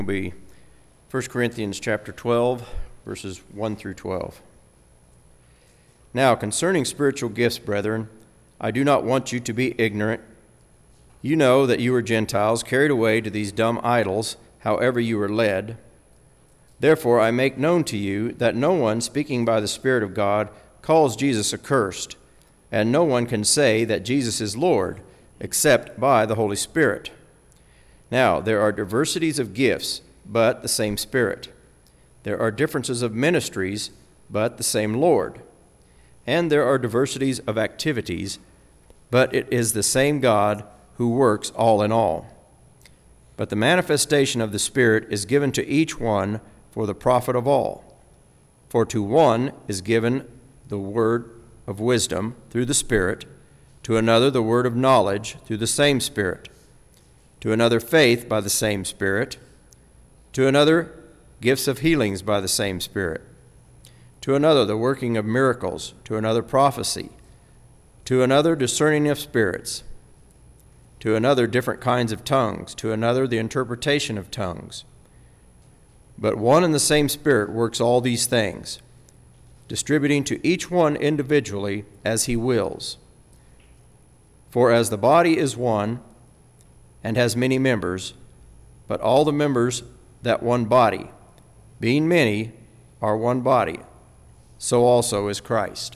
Will be 1 Corinthians chapter 12, verses 1 through 12. Now, concerning spiritual gifts, brethren, I do not want you to be ignorant. You know that you were Gentiles, carried away to these dumb idols, however you were led. Therefore I make known to you that no one, speaking by the Spirit of God, calls Jesus accursed, and no one can say that Jesus is Lord, except by the Holy Spirit. Now, there are diversities of gifts, but the same Spirit. There are differences of ministries, but the same Lord. And there are diversities of activities, but it is the same God who works all in all. But the manifestation of the Spirit is given to each one for the profit of all. For to one is given the word of wisdom through the Spirit, to another the word of knowledge through the same Spirit, to another faith by the same Spirit, to another gifts of healings by the same Spirit, to another the working of miracles, to another prophecy, to another discerning of spirits, to another different kinds of tongues, to another the interpretation of tongues. But one and the same Spirit works all these things, distributing to each one individually as he wills. For as the body is one, and has many members, but all the members that one body, being many, are one body, so also is Christ.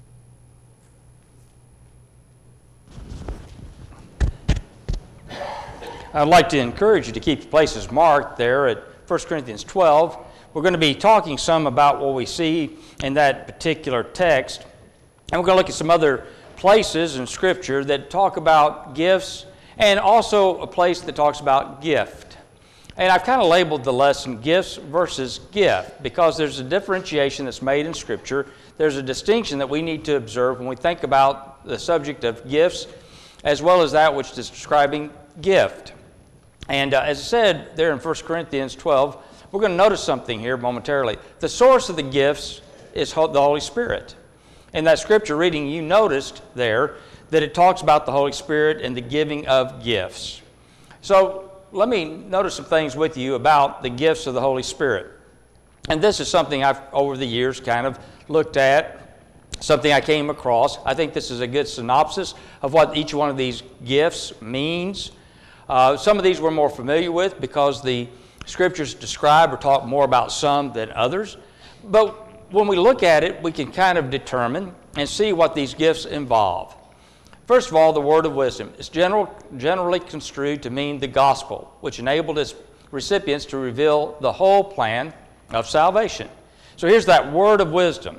I'd like to encourage you to keep your places marked there at 1 Corinthians 12. We're going to be talking some about what we see in that particular text, and we're going to look at some other places in Scripture that talk about gifts, and also a place that talks about gift. And I've kind of labeled the lesson gifts versus gift because there's a differentiation that's made in Scripture. There's a distinction that we need to observe when we think about the subject of gifts as well as that which is describing gift. And as I said there in 1 Corinthians 12, we're going to notice something here momentarily. The source of the gifts is the Holy Spirit. In that Scripture reading, you noticed there that it talks about the Holy Spirit and the giving of gifts. So let me notice some things with you about the gifts of the Holy Spirit. And this is something I've, over the years, kind of looked at, something I came across. I think this is a good synopsis of what each one of these gifts means. Some of these we're more familiar with because the Scriptures describe or talk more about some than others. But when we look at it, we can kind of determine and see what these gifts involve. First of all, the word of wisdom is generally construed to mean the gospel, which enabled its recipients to reveal the whole plan of salvation. So here's that word of wisdom.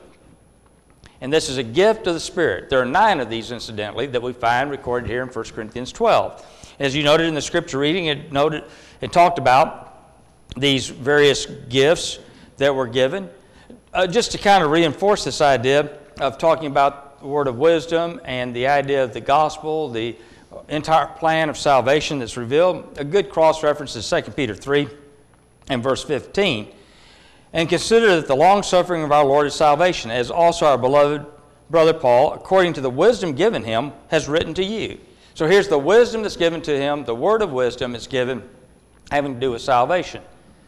And this is a gift of the Spirit. There are 9 of these, incidentally, that we find recorded here in 1 Corinthians 12. As you noted in the Scripture reading, it talked about these various gifts that were given. Just to kind of reinforce this idea of talking about the word of wisdom and the idea of the gospel, the entire plan of salvation that's revealed, a good cross-reference is 2 Peter 3 and verse 15. And consider that the long-suffering of our Lord is salvation, as also our beloved brother Paul, according to the wisdom given him, has written to you. So here's the wisdom that's given to him. The word of wisdom is given having to do with salvation.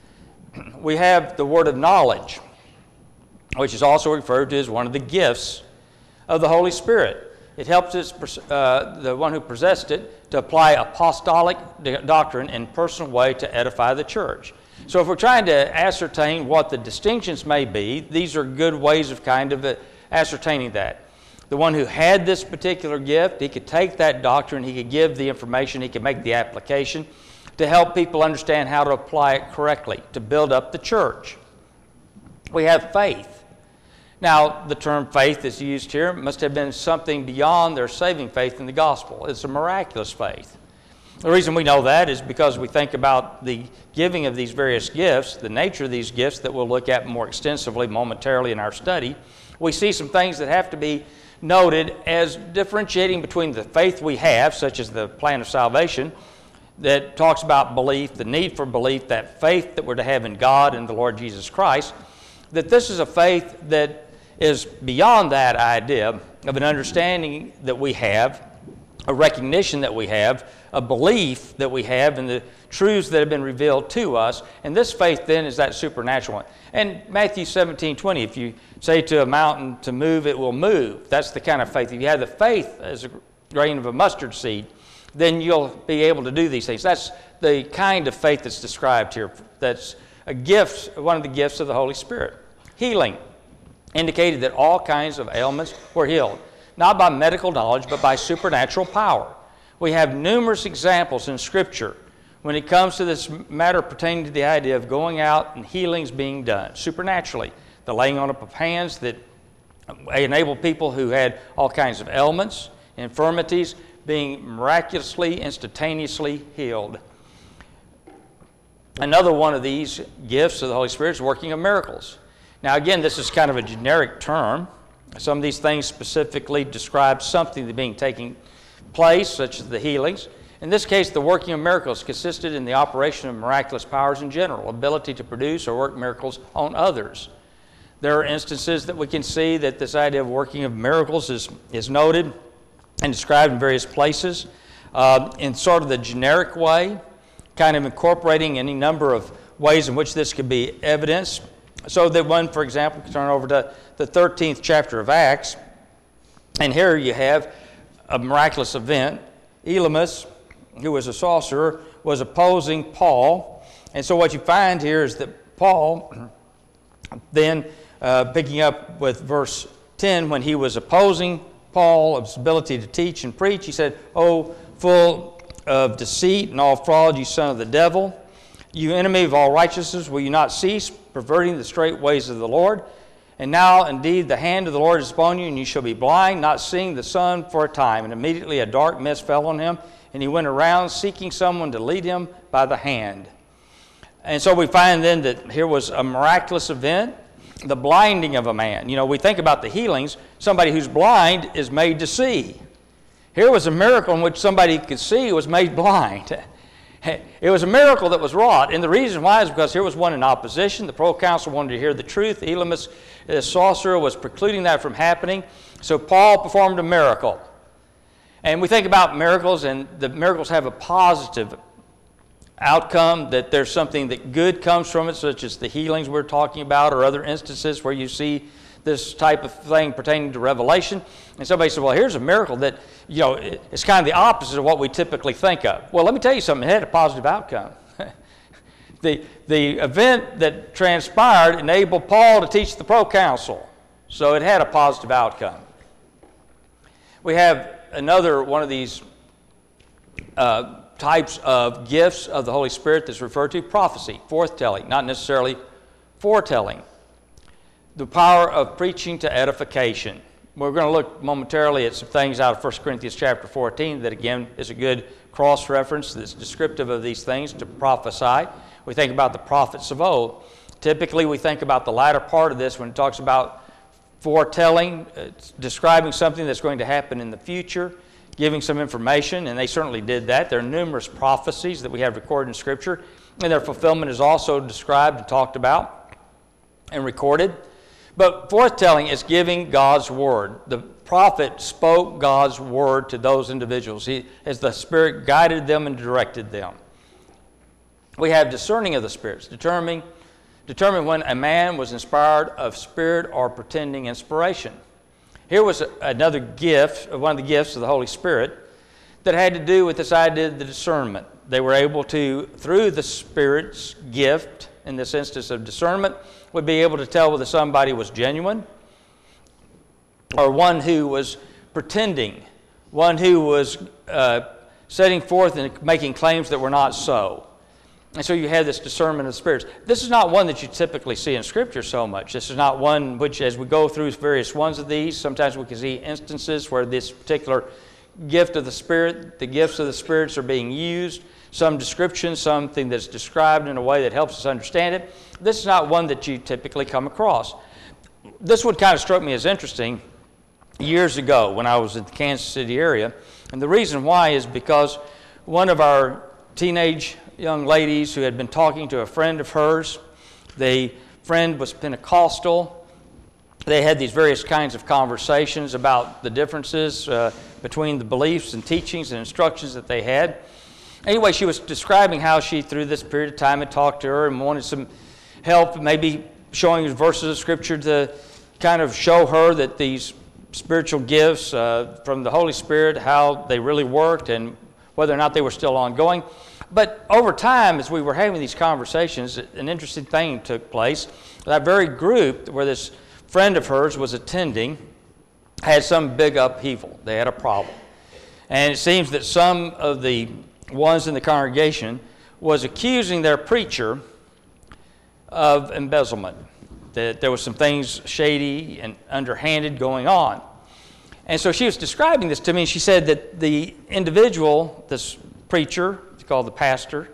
We have the word of knowledge, which is also referred to as one of the gifts of the Holy Spirit. It helps the one who possessed it to apply apostolic doctrine in a personal way to edify the church. So if we're trying to ascertain what the distinctions may be, these are good ways of kind of ascertaining that. The one who had this particular gift, he could take that doctrine, he could give the information, he could make the application to help people understand how to apply it correctly, to build up the church. We have faith. Now, the term faith that's used here must have been something beyond their saving faith in the gospel. It's a miraculous faith. The reason we know that is because we think about the giving of these various gifts, the nature of these gifts that we'll look at more extensively momentarily in our study. We see some things that have to be noted as differentiating between the faith we have, such as the plan of salvation, that talks about belief, the need for belief, that faith that we're to have in God and the Lord Jesus Christ, that this is a faith that is beyond that idea of an understanding that we have a recognition that we have, a belief that we have in the truths that have been revealed to us. And this faith then is that supernatural one. And Matthew 17:20, if you say to a mountain to move, it will move. That's the kind of faith. If you have the faith as a grain of a mustard seed, then you'll be able to do these things. That's the kind of faith that's described here. That's a gift, one of the gifts of the Holy Spirit. Healing indicated that all kinds of ailments were healed, not by medical knowledge, but by supernatural power. We have numerous examples in Scripture when it comes to this matter pertaining to the idea of going out and healings being done supernaturally. The laying on of hands that enabled people who had all kinds of ailments, infirmities, being miraculously, instantaneously healed. Another one of these gifts of the Holy Spirit is working of miracles. Now again, this is kind of a generic term. Some of these things specifically describe something that being taking place, such as the healings. In this case, the working of miracles consisted in the operation of miraculous powers in general, ability to produce or work miracles on others. There are instances that we can see that this idea of working of miracles is noted and described in various places in sort of the generic way, kind of incorporating any number of ways in which this could be evidenced. So that one, for example, can turn over to the 13th chapter of Acts, and here you have a miraculous event. Elymas, who was a sorcerer, was opposing Paul. And so what you find here is that Paul, then picking up with verse 10, when he was opposing Paul's ability to teach and preach, he said, "O full of deceit and all fraud, you son of the devil, you enemy of all righteousness, will you not cease perverting the straight ways of the Lord? And now indeed the hand of the Lord is upon you, and you shall be blind, not seeing the sun for a time." And immediately a dark mist fell on him, and he went around seeking someone to lead him by the hand. And so we find then that here was a miraculous event, the blinding of a man. You know, we think about the healings. Somebody who's blind is made to see. Here was a miracle in which somebody could see was made blind. It was a miracle that was wrought, and the reason why is because here was one in opposition. The proconsul wanted to hear the truth. Elymas, the sorcerer, was precluding that from happening. So Paul performed a miracle. And we think about miracles, and the miracles have a positive outcome, that there's something that good comes from it, such as the healings we're talking about, or other instances where you see this type of thing pertaining to revelation. And somebody said, well, here's a miracle that, you know, it's kind of the opposite of what we typically think of. Well, let me tell you something. It had a positive outcome. The event that transpired enabled Paul to teach the proconsul. So it had a positive outcome. We have another one of these types of gifts of the Holy Spirit that's referred to, prophecy, forthtelling, not necessarily foretelling. The power of preaching to edification. We're going to look momentarily at some things out of 1 Corinthians chapter 14 that, again, is a good cross-reference that's descriptive of these things, to prophesy. We think about the prophets of old. Typically, we think about the latter part of this when it talks about foretelling, describing something that's going to happen in the future, giving some information, and they certainly did that. There are numerous prophecies that we have recorded in Scripture, and their fulfillment is also described and talked about and recorded. But foretelling is giving God's word. The prophet spoke God's word to those individuals as the Spirit guided them and directed them. We have discerning of the spirits, determine when a man was inspired of spirit or pretending inspiration. Here was another gift, one of the gifts of the Holy Spirit, that had to do with this idea of the discernment. They were able to, through the Spirit's gift, in this instance of discernment, would be able to tell whether somebody was genuine or one who was pretending, one who was setting forth and making claims that were not so. And so you have this discernment of spirits. This is not one that you typically see in Scripture so much. This is not one which, as we go through various ones of these, sometimes we can see instances where this particular gift of the Spirit, the gifts of the spirits are being used, some description, something that's described in a way that helps us understand it. This is not one that you typically come across. This one kind of struck me as interesting years ago when I was in the Kansas City area. And the reason why is because one of our teenage young ladies who had been talking to a friend of hers, the friend was Pentecostal, they had these various kinds of conversations about the differences between the beliefs and teachings and instructions that they had. Anyway, she was describing how she, through this period of time, had talked to her and wanted some help, maybe showing verses of Scripture to kind of show her that these spiritual gifts from the Holy Spirit, how they really worked and whether or not they were still ongoing. But over time, as we were having these conversations, an interesting thing took place. That very group where this friend of hers was attending had some big upheaval. They had a problem. And it seems that some of the ones in the congregation was accusing their preacher of embezzlement, that there was some things shady and underhanded going on. And so she was describing this to me, and she said that the individual, this preacher, it's called the pastor,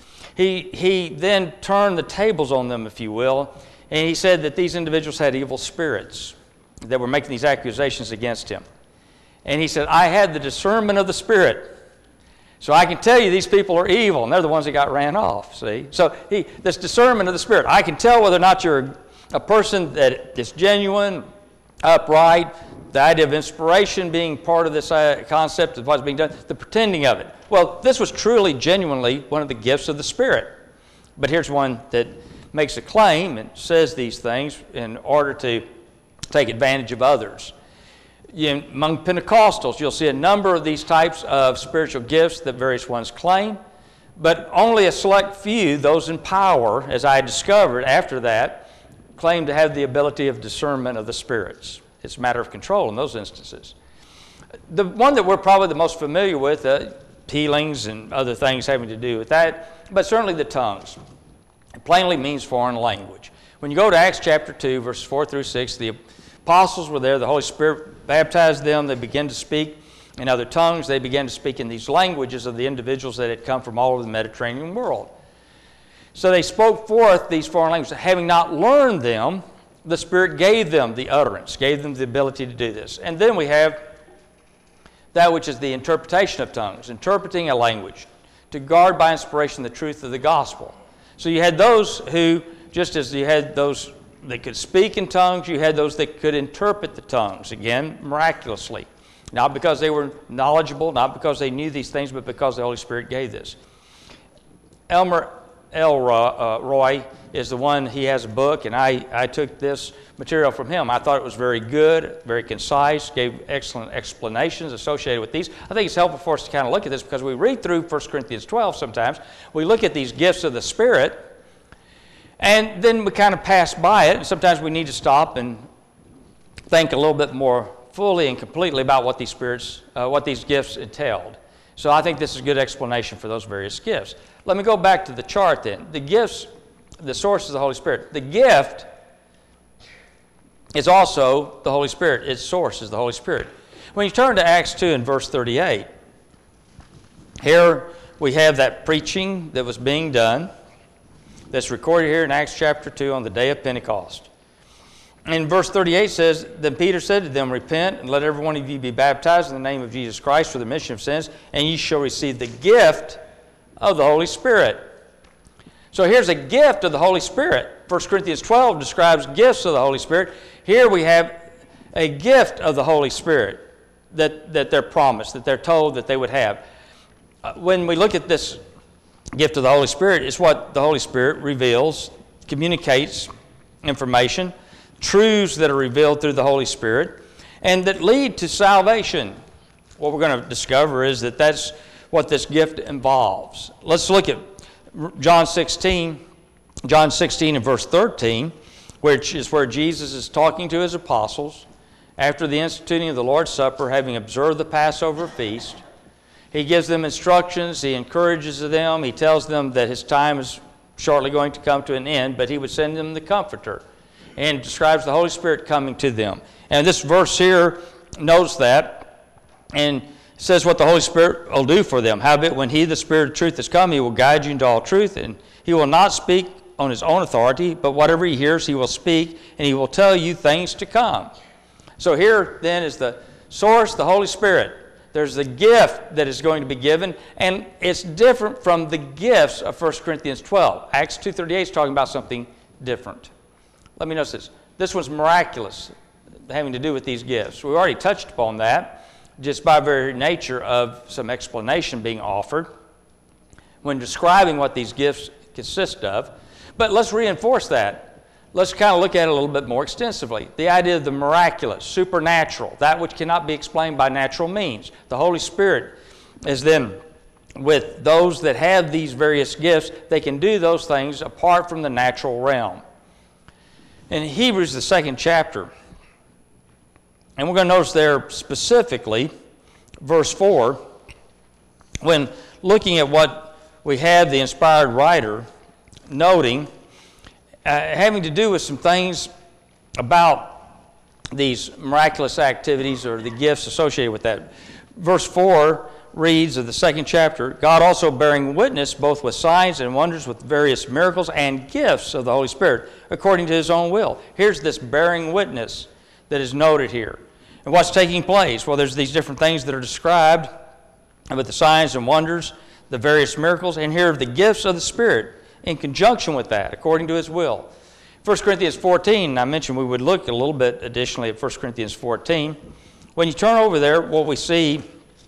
he then turned the tables on them, if you will, and he said that these individuals had evil spirits that were making these accusations against him. And he said, I had the discernment of the Spirit, so I can tell you these people are evil, and they're the ones that got ran off, see? So this discernment of the Spirit, I can tell whether or not you're a person that is genuine, upright, the idea of inspiration being part of this concept of what's being done, the pretending of it. Well, this was truly, genuinely one of the gifts of the Spirit. But here's one that makes a claim and says these things in order to take advantage of others. Among Pentecostals, you'll see a number of these types of spiritual gifts that various ones claim, but only a select few, those in power, as I discovered after that, claim to have the ability of discernment of the spirits. It's a matter of control in those instances. The one that we're probably the most familiar with, healings and other things having to do with that, but certainly the tongues. It plainly means foreign language. When you go to Acts chapter 2, verses 4 through 6, the apostles were there, the Holy Spirit baptized them, they began to speak in other tongues, they began to speak in these languages of the individuals that had come from all over the Mediterranean world. So they spoke forth these foreign languages. Having not learned them, the Spirit gave them the utterance, gave them the ability to do this. And then we have that which is the interpretation of tongues, interpreting a language, to guard by inspiration the truth of the gospel. So you had those who, just as you had those that could speak in tongues, you had those that could interpret the tongues, again, miraculously. Not because they were knowledgeable, not because they knew these things, but because the Holy Spirit gave this. Elmer Elroy is the one, he has a book, and I took this material from him. I thought it was very good, very concise, gave excellent explanations associated with these. I think it's helpful for us to kind of look at this because we read through 1 Corinthians 12 sometimes. We look at these gifts of the Spirit, and then we kind of pass by it, and sometimes we need to stop and think a little bit more fully and completely about what these gifts entailed. So I think this is a good explanation for those various gifts. Let me go back to the chart then. The gifts, the source is the Holy Spirit. The gift is also the Holy Spirit. Its source is the Holy Spirit. When you turn to Acts 2 and verse 38, here we have that preaching that was being done that's recorded here in Acts chapter 2 on the day of Pentecost. And verse 38 says, Then Peter said to them, Repent, and let every one of you be baptized in the name of Jesus Christ for the remission of sins, and ye shall receive the gift of the Holy Spirit. So here's a gift of the Holy Spirit. 1 Corinthians 12 describes gifts of the Holy Spirit. Here we have a gift of the Holy Spirit that they're promised, that they're told that they would have. When we look at this gift of the Holy Spirit, it's what the Holy Spirit reveals, communicates information, truths that are revealed through the Holy Spirit, and that lead to salvation. What we're going to discover is that that's what this gift involves. Let's look at John 16 and verse 13, which is where Jesus is talking to his apostles after the instituting of the Lord's Supper, having observed the Passover feast. He gives them instructions, he encourages them, he tells them that his time is shortly going to come to an end, but he would send them the Comforter, and describes the Holy Spirit coming to them. And this verse here knows that and says what the Holy Spirit will do for them. Howbeit, when he, the Spirit of truth, is come, he will guide you into all truth, and he will not speak on his own authority, but whatever he hears, he will speak, and he will tell you things to come. So here, then, is the source, the Holy Spirit. There's the gift that is going to be given, and it's different from the gifts of 1 Corinthians 12. Acts 2:38 is talking about something different. Let me notice this. This was miraculous. having to do with these gifts? We already touched upon that just by very nature of some explanation being offered when describing what these gifts consist of. But let's reinforce that. Let's kind of look at it a little bit more extensively. The idea of the miraculous, supernatural, that which cannot be explained by natural means. The Holy Spirit is then with those that have these various gifts. They can do those things apart from the natural realm. In Hebrews, the 2nd chapter, and we're going to notice there specifically, verse 4, when looking at what we have the inspired writer noting, having to do with some things about these miraculous activities or the gifts associated with that. Verse 4 reads of the 2nd chapter, God also bearing witness both with signs and wonders, with various miracles and gifts of the Holy Spirit, according to his own will. Here's this bearing witness that is noted here. And what's taking place? Well, there's these different things that are described with the signs and wonders, the various miracles, and here are the gifts of the Spirit in conjunction with that, according to his will. 1 Corinthians 14, I mentioned we would look a little bit additionally at 1 Corinthians 14. When you turn over there, what we see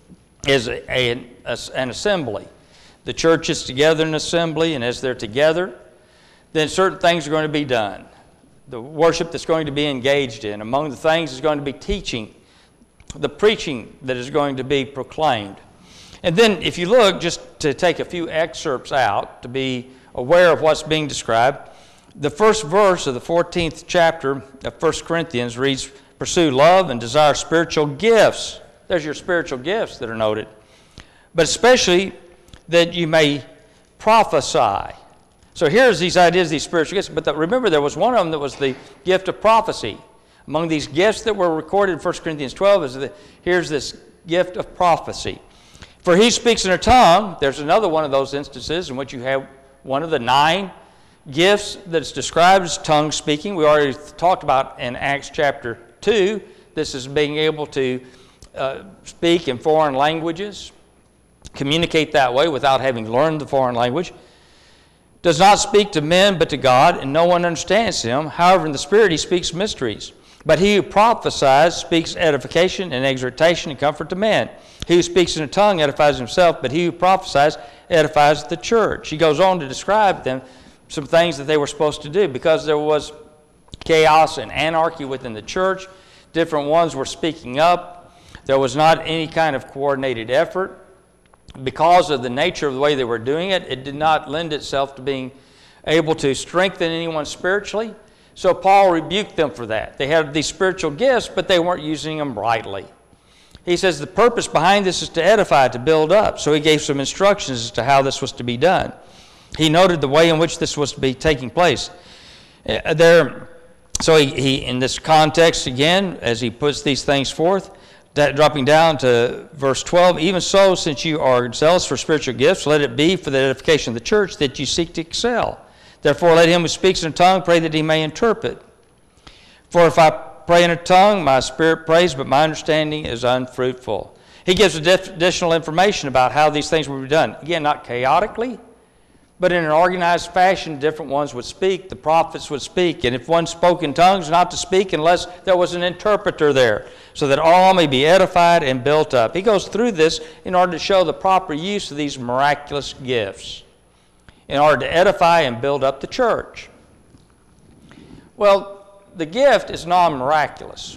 is an assembly. The church is together in assembly, and as they're together, then certain things are going to be done. The worship that's going to be engaged in. Among the things is going to be teaching, the preaching that is going to be proclaimed. And then if you look, just to take a few excerpts out, to be aware of what's being described, the first verse of the 14th chapter of 1 Corinthians reads, pursue love and desire spiritual gifts. There's your spiritual gifts that are noted. But especially that you may prophesy. So here's these ideas, these spiritual gifts. But remember, there was one of them that was the gift of prophecy. Among these gifts that were recorded in 1 Corinthians 12, here's this gift of prophecy. For he speaks in a tongue. There's another one of those instances in which you have one of the 9 gifts that's described as tongue speaking. We already talked about in Acts chapter 2. This is being able to speak in foreign languages, communicate that way without having learned the foreign language. Does not speak to men but to God, and no one understands him. However, in the Spirit he speaks mysteries. But he who prophesies speaks edification and exhortation and comfort to men. He who speaks in a tongue edifies himself, but he who prophesies edifies the church. He goes on to describe them some things that they were supposed to do, because there was chaos and anarchy within the church. Different ones were speaking up. There was not any kind of coordinated effort. Because of the nature of the way they were doing it, it did not lend itself to being able to strengthen anyone spiritually. So Paul rebuked them for that. They had these spiritual gifts, but they weren't using them rightly. He says the purpose behind this is to edify, to build up. So he gave some instructions as to how this was to be done. He noted the way in which this was to be taking place. So he in this context, again, as he puts these things forth, dropping down to verse 12, even so, since you are zealous for spiritual gifts, let it be for the edification of the church that you seek to excel. Therefore, let him who speaks in a tongue pray that he may interpret. For if I pray in a tongue, my spirit prays, but my understanding is unfruitful. He gives additional information about how these things will be done. Again, not chaotically, but in an organized fashion. Different ones would speak. The prophets would speak. And if one spoke in tongues, not to speak unless there was an interpreter there, so that all may be edified and built up. He goes through this in order to show the proper use of these miraculous gifts, in order to edify and build up the church. Well, the gift is non-miraculous.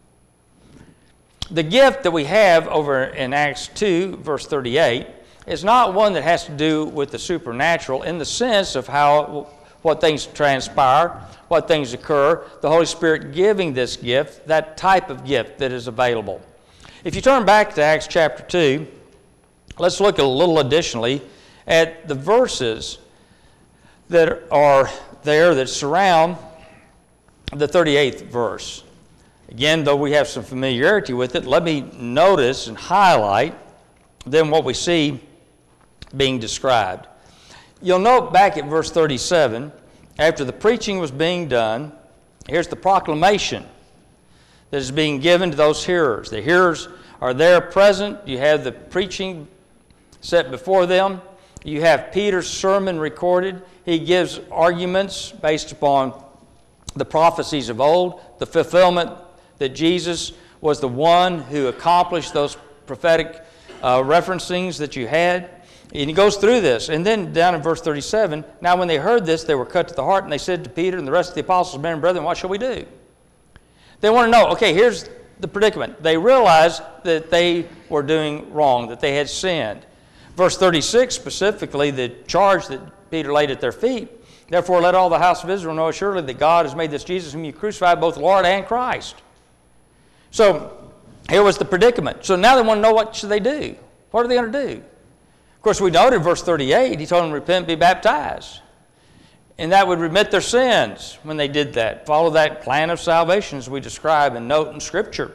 The gift that we have over in Acts 2, verse 38, is not one that has to do with the supernatural in the sense of what things transpire, what things occur, the Holy Spirit giving this gift, that type of gift that is available. If you turn back to Acts chapter 2, let's look a little additionally at the verses that are there that surround the 38th verse. Again, though we have some familiarity with it, let me notice and highlight then what we see being described. You'll note back at verse 37, after the preaching was being done, here's the proclamation that is being given to those hearers. The hearers are there present. You have the preaching set before them. You have Peter's sermon recorded. He gives arguments based upon the prophecies of old, the fulfillment that Jesus was the one who accomplished those prophetic referencings that you had. And he goes through this. And then down in verse 37, now when they heard this, they were cut to the heart, and they said to Peter and the rest of the apostles, men and brethren, what shall we do? They want to know, okay, here's the predicament. They realized that they were doing wrong, that they had sinned. Verse 36, specifically, the charge that Peter laid at their feet, therefore let all the house of Israel know assuredly that God has made this Jesus whom you crucified both Lord and Christ. So here was the predicament. So now they want to know, what should they do? What are they going to do? Of course, we noted in verse 38, he told them to repent and be baptized. And that would remit their sins when they did that. Follow that plan of salvation as we describe and note in Scripture.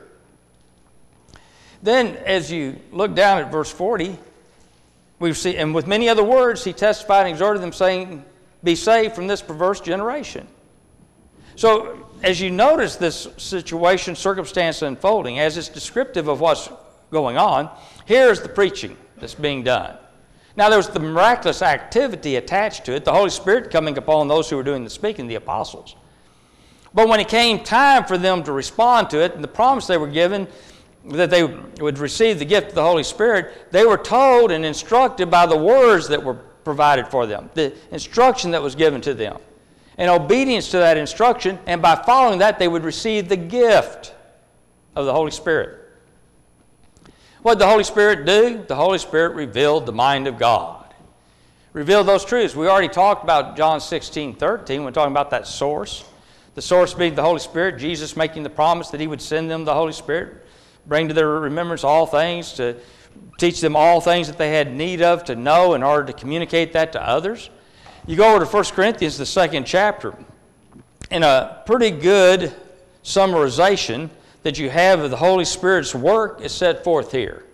Then, as you look down at verse 40, we see, and with many other words, he testified and exhorted them, saying, be saved from this perverse generation. So, as you notice this situation, circumstance unfolding, as it's descriptive of what's going on, here's the preaching that's being done. Now, there was the miraculous activity attached to it, the Holy Spirit coming upon those who were doing the speaking, the apostles. But when it came time for them to respond to it, and the promise they were given that they would receive the gift of the Holy Spirit, they were told and instructed by the words that were provided for them, the instruction that was given to them. In obedience to that instruction, and by following that, they would receive the gift of the Holy Spirit. What did the Holy Spirit do? The Holy Spirit revealed the mind of God. Revealed those truths. We already talked about John 16:13 when talking about that source. The source being the Holy Spirit, Jesus making the promise that he would send them the Holy Spirit, bring to their remembrance all things, to teach them all things that they had need of to know in order to communicate that to others. You go over to 1 Corinthians, the 2nd chapter, and a pretty good summarization that you have of the Holy Spirit's work is set forth here.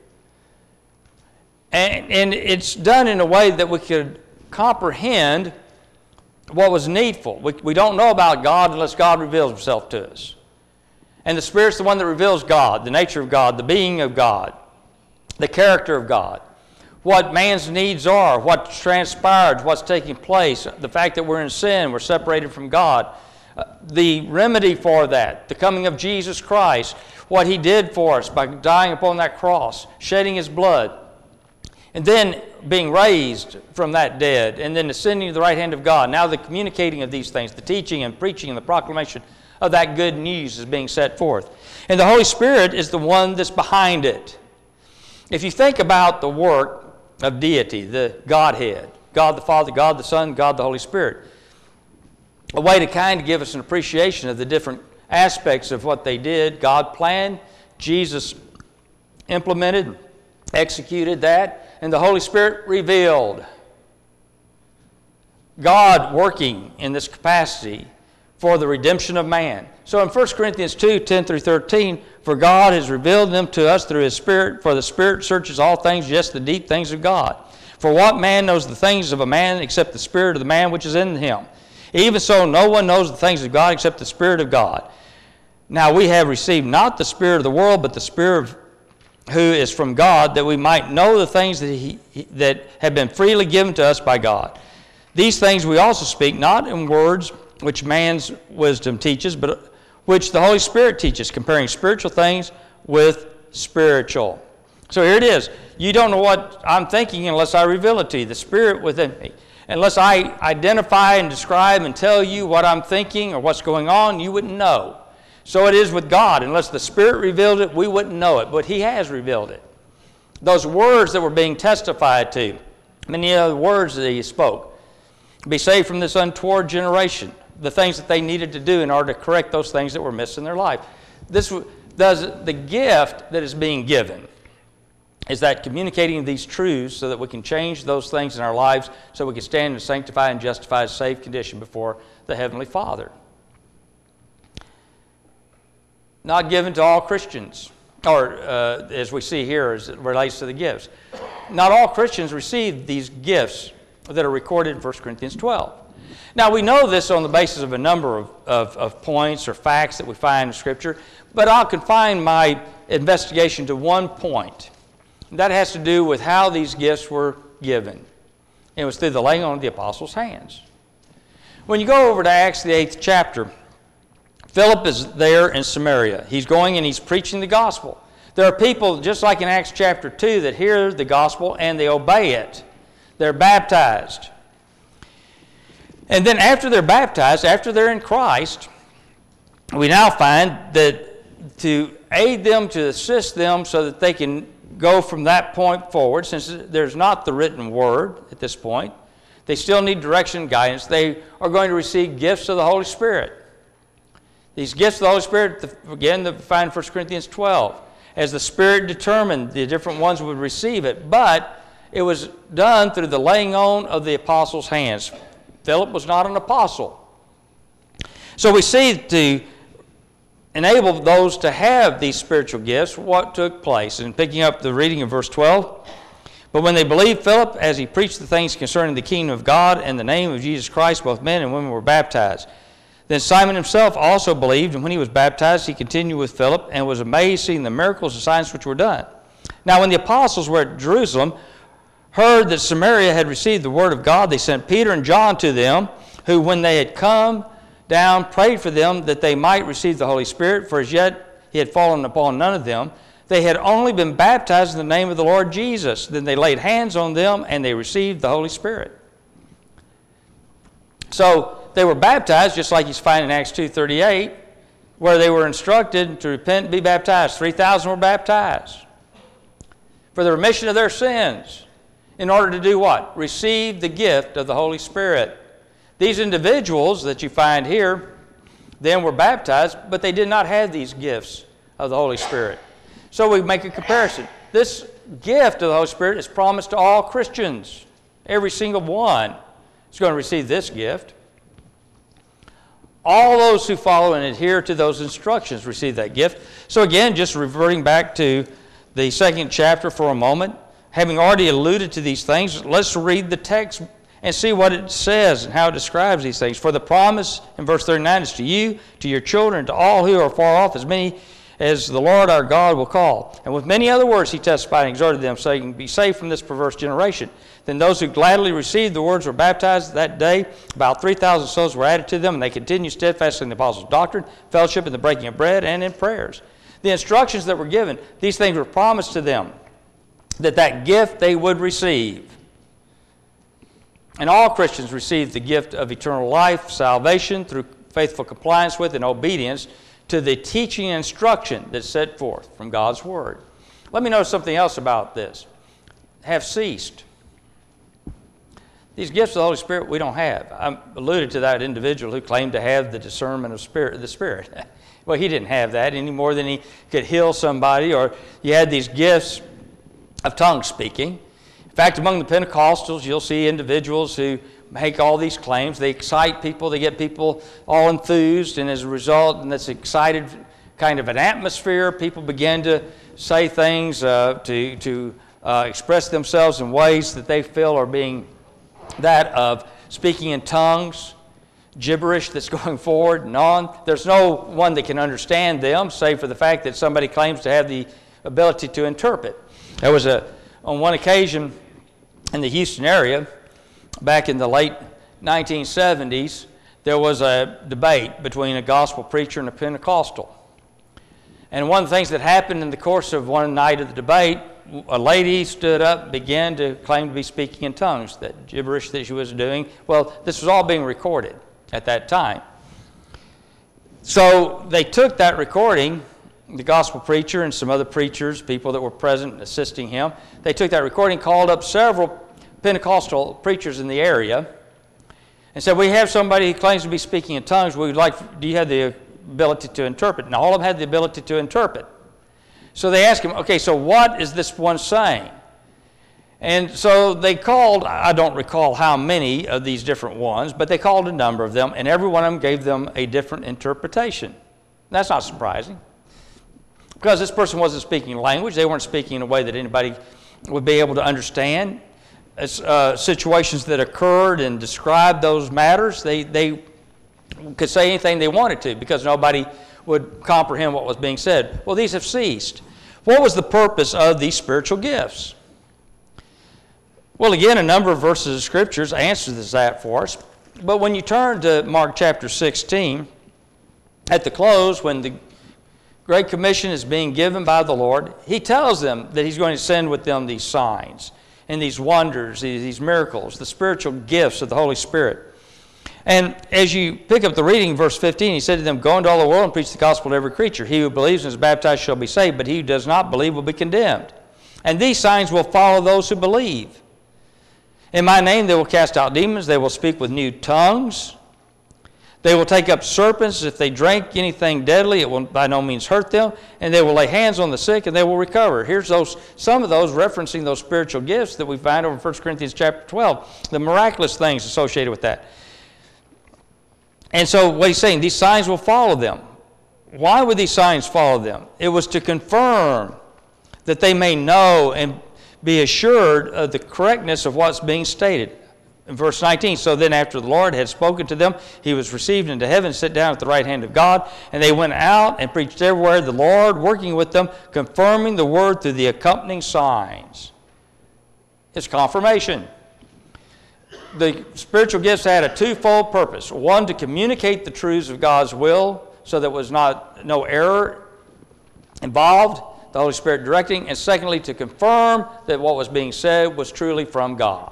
And it's done in a way that we could comprehend what was needful. We don't know about God unless God reveals himself to us. And the Spirit's the one that reveals God, the nature of God, the being of God, the character of God, what man's needs are, what's transpired, what's taking place, the fact that we're in sin, we're separated from God, the remedy for that, the coming of Jesus Christ, what he did for us by dying upon that cross, shedding his blood, and then being raised from that dead, and then ascending to the right hand of God. Now the communicating of these things, the teaching and preaching and the proclamation of that good news is being set forth. And the Holy Spirit is the one that's behind it. If you think about the work of deity, the Godhead, God the Father, God the Son, God the Holy Spirit, a way to kind of give us an appreciation of the different aspects of what they did. God planned, Jesus implemented, executed that, and the Holy Spirit revealed. God working in this capacity for the redemption of man. So in 1 Corinthians 2:10 through 13, for God has revealed them to us through his Spirit, for the Spirit searches all things, yes, the deep things of God. For what man knows the things of a man except the spirit of the man which is in him? Even so, no one knows the things of God except the Spirit of God. Now we have received not the spirit of the world, but the Spirit who is from God, that we might know the things that have been freely given to us by God. These things we also speak, not in words which man's wisdom teaches, but which the Holy Spirit teaches, comparing spiritual things with spiritual. So here it is. You don't know what I'm thinking unless I reveal it to you, the Spirit within me. Unless I identify and describe and tell you what I'm thinking or what's going on, you wouldn't know. So it is with God. Unless the Spirit revealed it, we wouldn't know it. But he has revealed it. Those words that were being testified to, many other words that he spoke, be saved from this untoward generation, the things that they needed to do in order to correct those things that were missed in their life. This does the gift that is being given is that communicating these truths so that we can change those things in our lives so we can stand in a sanctified and justified, safe condition before the Heavenly Father. Not given to all Christians, or as we see here as it relates to the gifts. Not all Christians receive these gifts that are recorded in 1 Corinthians 12. Now we know this on the basis of a number of points or facts that we find in Scripture, but I'll confine my investigation to one point. That has to do with how these gifts were given. It was through the laying on of the apostles' hands. When you go over to Acts, the 8th chapter, Philip is there in Samaria. He's going and he's preaching the gospel. There are people, just like in Acts chapter 2, that hear the gospel and they obey it. They're baptized. And then after they're baptized, after they're in Christ, we now find that to aid them, to assist them so that they can go from that point forward, since there's not the written word at this point, they still need direction and guidance. They are going to receive gifts of the Holy Spirit. These gifts of the Holy Spirit, again, we find in 1 Corinthians 12. As the Spirit determined, the different ones would receive it. But it was done through the laying on of the apostles' hands. Philip was not an apostle. So we see to enable those to have these spiritual gifts, what took place. And picking up the reading in verse 12, but when they believed Philip, as he preached the things concerning the kingdom of God and the name of Jesus Christ, both men and women were baptized. Then Simon himself also believed, and when he was baptized, he continued with Philip and was amazed seeing the miracles and signs which were done. Now when the apostles were at Jerusalem, heard that Samaria had received the word of God, they sent Peter and John to them, who when they had come down, prayed for them that they might receive the Holy Spirit, for as yet he had fallen upon none of them. They had only been baptized in the name of the Lord Jesus. Then they laid hands on them, and they received the Holy Spirit. So they were baptized, just like you find in Acts 2:38, where they were instructed to repent and be baptized. 3,000 were baptized for the remission of their sins, in order to do what? Receive the gift of the Holy Spirit. These individuals that you find here then were baptized, but they did not have these gifts of the Holy Spirit. So we make a comparison. This gift of the Holy Spirit is promised to all Christians. Every single one is going to receive this gift. All those who follow and adhere to those instructions receive that gift. So again, just reverting back to the second chapter for a moment, having already alluded to these things, let's read the text and see what it says and how it describes these things. For the promise in verse 39 is to you, to your children, to all who are far off, as many as the Lord our God will call. And with many other words he testified and exhorted them, saying, be saved from this perverse generation. Then those who gladly received the words were baptized that day. About 3,000 souls were added to them, and they continued steadfastly in the apostles' doctrine, fellowship, in the breaking of bread, and in prayers. The instructions that were given, these things were promised to them, that gift they would receive. And all Christians receive the gift of eternal life, salvation, through faithful compliance with and obedience to the teaching and instruction that's set forth from God's Word. Let me know something else about this. Have ceased. These gifts of the Holy Spirit we don't have. I alluded to that individual who claimed to have the discernment of the Spirit. Well, he didn't have that any more than he could heal somebody, or he had these gifts of tongue speaking. In fact, among the Pentecostals, you'll see individuals who make all these claims. They excite people. They get people all enthused, and as a result, in this excited kind of an atmosphere, people begin to say things to express themselves in ways that they feel are being that of speaking in tongues, gibberish that's going forward and on. There's no one that can understand them, save for the fact that somebody claims to have the ability to interpret. There was on one occasion in the Houston area, back in the late 1970s, there was a debate between a gospel preacher and a Pentecostal. And one of the things that happened in the course of one night of the debate, a lady stood up and began to claim to be speaking in tongues, that gibberish that she was doing. Well, this was all being recorded at that time. So they took that recording, the gospel preacher and some other preachers, people that were present assisting him, they took that recording, called up several Pentecostal preachers in the area, and said, we have somebody who claims to be speaking in tongues. Do you have the ability to interpret? And all of them had the ability to interpret. So they asked him, okay, so what is this one saying? And so they called, I don't recall how many of these different ones, but they called a number of them, and every one of them gave them a different interpretation. That's not surprising, because this person wasn't speaking language. They weren't speaking in a way that anybody would be able to understand. Situations that occurred and described those matters, they could say anything they wanted to, because nobody would comprehend what was being said. Well, these have ceased. What was the purpose of these spiritual gifts? Well, again, a number of verses of Scriptures answer that for us. But when you turn to Mark chapter 16, at the close, when the Great Commission is being given by the Lord, He tells them that He's going to send with them these signs and these wonders, these miracles, the spiritual gifts of the Holy Spirit. And as you pick up the reading, verse 15, He said to them, "Go into all the world and preach the gospel to every creature. He who believes and is baptized shall be saved, but he who does not believe will be condemned. And these signs will follow those who believe. In my name they will cast out demons. They will speak with new tongues. They will take up serpents. If they drink anything deadly, it will by no means hurt them. And they will lay hands on the sick, and they will recover." Here's some of those referencing those spiritual gifts that we find over in 1 Corinthians chapter 12, the miraculous things associated with that. And so what he's saying, these signs will follow them. Why would these signs follow them? It was to confirm that they may know and be assured of the correctness of what's being stated. In verse 19, "So then after the Lord had spoken to them, He was received into heaven, sit down at the right hand of God. And they went out and preached everywhere, the Lord working with them, confirming the word through the accompanying signs." It's confirmation. The spiritual gifts had a twofold purpose. One, to communicate the truths of God's will so there was no error involved, the Holy Spirit directing, and secondly, to confirm that what was being said was truly from God.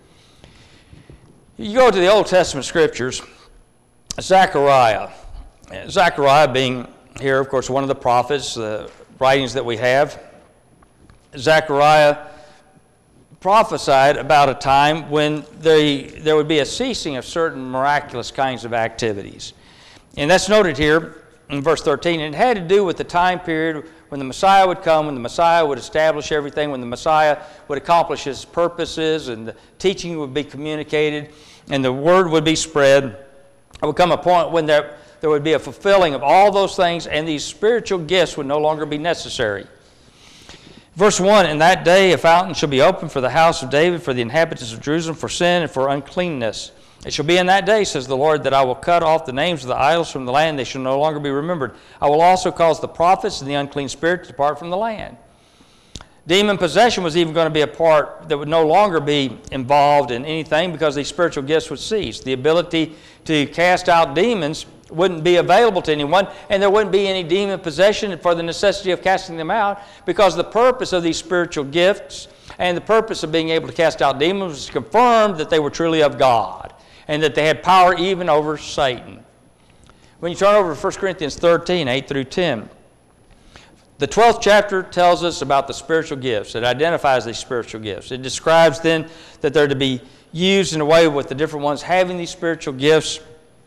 You go to the Old Testament scriptures, Zechariah being here, of course, one of the prophets, the writings that we have. Zechariah prophesied about a time when there would be a ceasing of certain miraculous kinds of activities. And that's noted here in verse 13. And it had to do with the time period when the Messiah would come, when the Messiah would establish everything, when the Messiah would accomplish His purposes, and the teaching would be communicated, and the word would be spread. There would come a point when there would be a fulfilling of all those things, and these spiritual gifts would no longer be necessary. Verse 1, "In that day a fountain shall be opened for the house of David, for the inhabitants of Jerusalem, for sin and for uncleanness. It shall be in that day, says the Lord, that I will cut off the names of the idols from the land. They shall no longer be remembered. I will also cause the prophets and the unclean spirit to depart from the land." Demon possession was even going to be a part that would no longer be involved in anything because these spiritual gifts would cease. The ability to cast out demons wouldn't be available to anyone, and there wouldn't be any demon possession for the necessity of casting them out, because the purpose of these spiritual gifts and the purpose of being able to cast out demons was to confirm that they were truly of God and that they had power even over Satan. When you turn over to 1 Corinthians 13, 8 through 10, the 12th chapter tells us about the spiritual gifts. It identifies these spiritual gifts. It describes then that they're to be used in a way with the different ones having these spiritual gifts,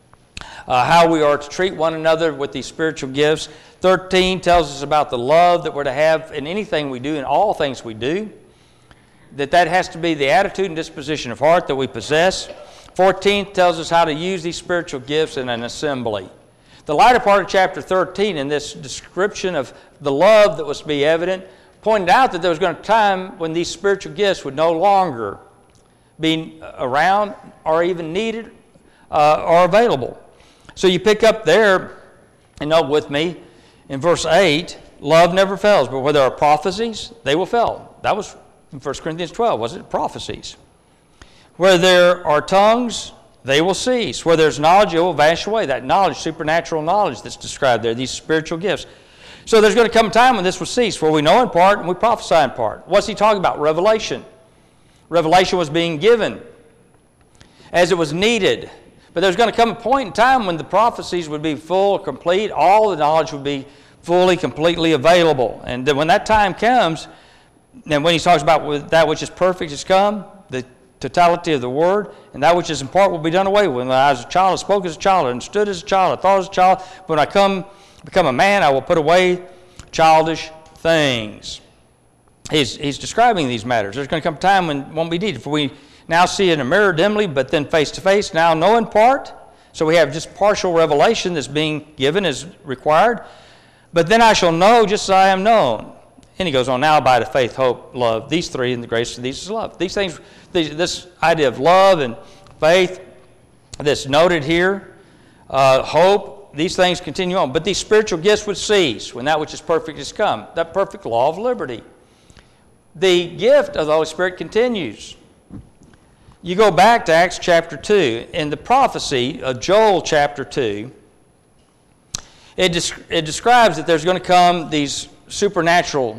how we are to treat one another with these spiritual gifts. 13 tells us about the love that we're to have in anything we do, in all things we do, that has to be the attitude and disposition of heart that we possess. 14 tells us how to use these spiritual gifts in an assembly. The latter part of chapter 13, in this description of the love that was to be evident, pointed out that there was going to be a time when these spiritual gifts would no longer be around or even needed or available. So you pick up there and note with me in verse 8, love never fails, but where there are prophecies, they will fail. That was in 1 Corinthians 12, was it? Prophecies. Where there are tongues, they will cease. Where there's knowledge, it will vanish away. That knowledge, supernatural knowledge that's described there, these spiritual gifts. So there's going to come a time when this will cease, where we know in part and we prophesy in part. What's he talking about? Revelation. Revelation was being given as it was needed. But there's going to come a point in time when the prophecies would be full, complete, all the knowledge would be fully, completely available. And then when that time comes, and when he talks about that which is perfect has come, the totality of the word, and that which is in part will be done away with. When I was a child, I spoke as a child, I understood as a child, I thought as a child. When I become a man, I will put away childish things. He's describing these matters. There's going to come a time when it won't be needed. For we now see in a mirror dimly, but then face to face, now know in part. So we have just partial revelation that's being given as required. But then I shall know just as I am known. And he goes on, now abide faith, hope, love. These three, and the greatest of these is love. These things, this idea of love and faith that's noted here, hope, these things continue on. But these spiritual gifts would cease when that which is perfect has come. That perfect law of liberty. The gift of the Holy Spirit continues. You go back to Acts chapter 2, in the prophecy of Joel chapter 2, It describes that there's going to come these supernatural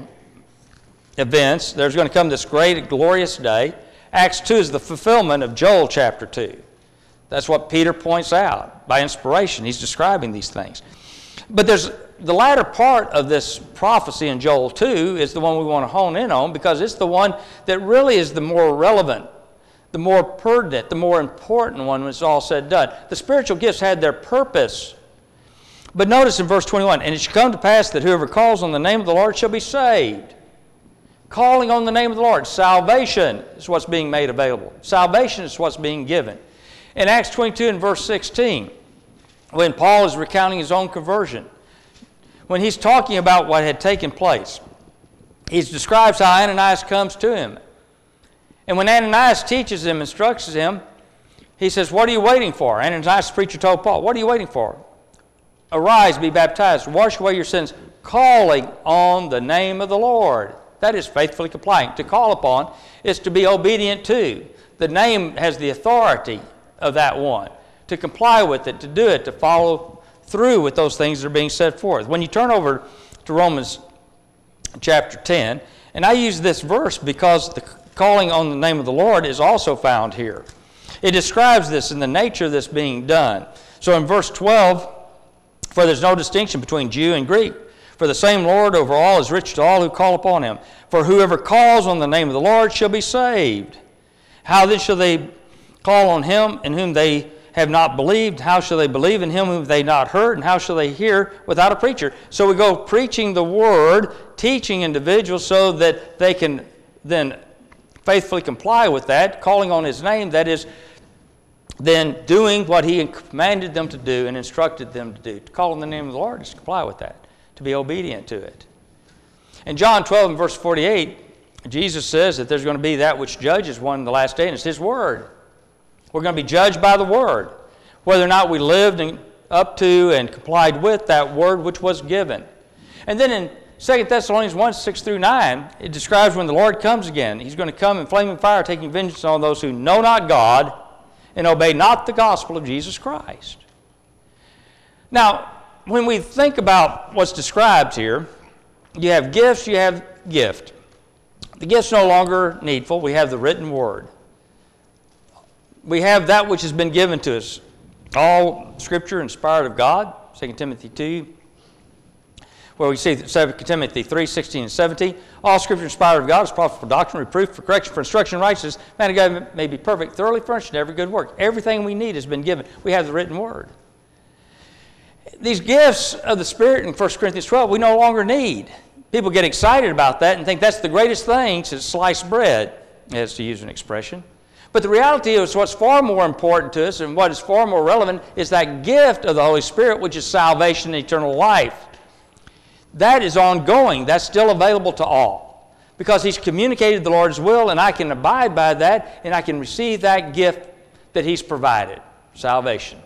events. There's going to come this great, glorious day. Acts 2 is the fulfillment of Joel chapter 2. That's what Peter points out by inspiration. He's describing these things. But there's the latter part of this prophecy in Joel 2 is the one we want to hone in on, because it's the one that really is the more relevant, the more pertinent, the more important one when it's all said and done. The spiritual gifts had their purpose. But notice in verse 21, and it shall come to pass that whoever calls on the name of the Lord shall be saved. Calling on the name of the Lord. Salvation is what's being made available. Salvation is what's being given. In Acts 22 and verse 16, when Paul is recounting his own conversion, when he's talking about what had taken place, he describes how Ananias comes to him. And when Ananias teaches him, instructs him, he says, what are you waiting for? Ananias, the preacher, told Paul, what are you waiting for? Arise, be baptized, wash away your sins, calling on the name of the Lord. That is faithfully complying. To call upon is to be obedient to. The name has the authority of that one. To comply with it, to do it, to follow through with those things that are being set forth. When you turn over to Romans chapter 10, and I use this verse because the calling on the name of the Lord is also found here. It describes this in the nature of this being done. So in verse 12, for there's no distinction between Jew and Greek, for the same Lord over all is rich to all who call upon him. For whoever calls on the name of the Lord shall be saved. How then shall they call on him in whom they have not believed? How shall they believe in him whom they not heard? And how shall they hear without a preacher? So we go preaching the word, teaching individuals so that they can then faithfully comply with that, calling on his name, that is, then doing what he commanded them to do and instructed them to do. To call on the name of the Lord is to comply with that, to be obedient to it. In John 12 and verse 48, Jesus says that there's going to be that which judges one in the last day, and it's his word. We're going to be judged by the word, whether or not we lived up to and complied with that word which was given. And then in 2 Thessalonians 1, 6 through 9, it describes when the Lord comes again. He's going to come in flaming fire, taking vengeance on those who know not God and obey not the gospel of Jesus Christ. Now, when we think about what's described here, you have gifts, you have gift. The gift's no longer needful. We have the written word. We have that which has been given to us. All Scripture inspired of God, 2 Timothy 2, where we see 2 Timothy 3, 16 and 17. All Scripture inspired of God is profitable for doctrine, reproof, for correction, for instruction in righteousness. Man of God may be perfect, thoroughly furnished in every good work. Everything we need has been given. We have the written word. These gifts of the Spirit in 1 Corinthians 12 we no longer need. People get excited about that and think that's the greatest thing since sliced bread, as to use an expression. But the reality is what's far more important to us and what is far more relevant is that gift of the Holy Spirit, which is salvation and eternal life. That is ongoing. That's still available to all. Because He's communicated the Lord's will, and I can abide by that, and I can receive that gift that He's provided, salvation.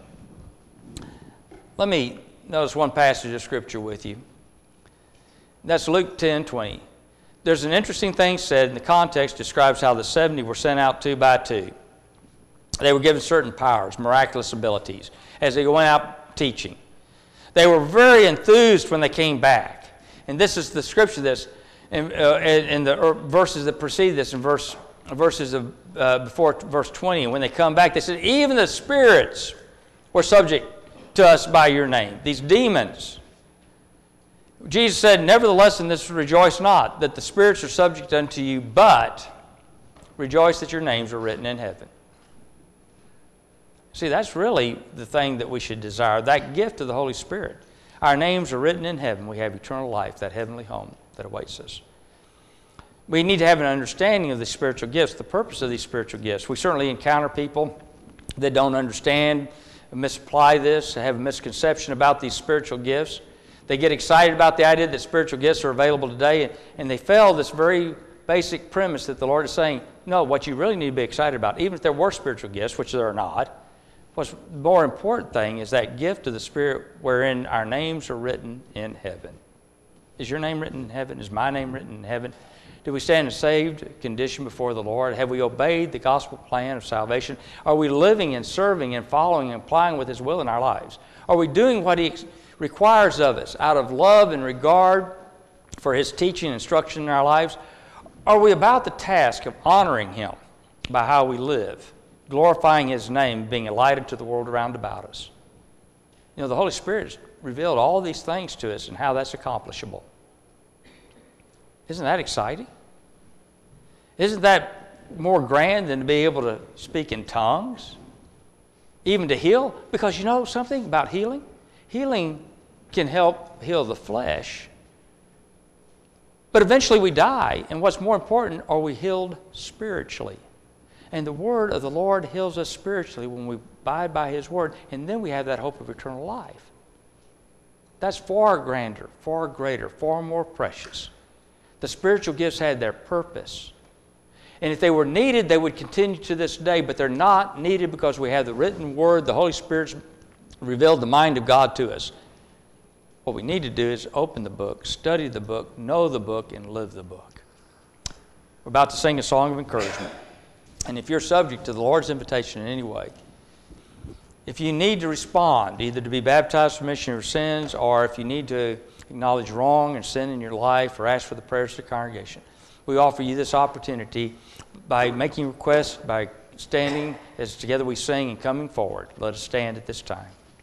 Let me notice one passage of Scripture with you. That's Luke 10:20. There's an interesting thing said in the context describes how the 70 were sent out 2 by 2. They were given certain powers, miraculous abilities, as they went out teaching. They were very enthused when they came back. And this is the scripture that's in the verses that precede this, in verses of before verse 20. And when they come back, they said, even the spirits were subject to us by your name. These demons. Jesus said, nevertheless, in this rejoice not, that the spirits are subject unto you, but rejoice that your names are written in heaven. See, that's really the thing that we should desire, that gift of the Holy Spirit. Our names are written in heaven. We have eternal life, that heavenly home that awaits us. We need to have an understanding of the spiritual gifts, the purpose of these spiritual gifts. We certainly encounter people that don't understand, misapply this, have a misconception about these spiritual gifts. They get excited about the idea that spiritual gifts are available today, and they fail this very basic premise that the Lord is saying, no, what you really need to be excited about, even if there were spiritual gifts, which there are not, what's the more important thing is that gift of the Spirit wherein our names are written in heaven. Is your name written in heaven? Is my name written in heaven? Do we stand in a saved condition before the Lord? Have we obeyed the gospel plan of salvation? Are we living and serving and following and applying with His will in our lives? Are we doing what He requires of us out of love and regard for His teaching and instruction in our lives? Are we about the task of honoring Him by how we live, glorifying His name, being a light unto the world around about us? You know, the Holy Spirit has revealed all these things to us and how that's accomplishable. Isn't that exciting? Isn't that more grand than to be able to speak in tongues? Even to heal? Because you know something about healing? Healing can help heal the flesh. But eventually we die, and what's more important, are we healed spiritually? And the word of the Lord heals us spiritually when we abide by His word, and then we have that hope of eternal life. That's far grander, far greater, far more precious. The spiritual gifts had their purpose. And if they were needed, they would continue to this day, but they're not needed because we have the written word. The Holy Spirit's revealed the mind of God to us. What we need to do is open the book, study the book, know the book, and live the book. We're about to sing a song of encouragement. And if you're subject to the Lord's invitation in any way, if you need to respond, either to be baptized for remission of your sins, or if you need to acknowledge wrong and sin in your life, or ask for the prayers of the congregation, we offer you this opportunity by making requests, by standing as together we sing and coming forward. Let us stand at this time.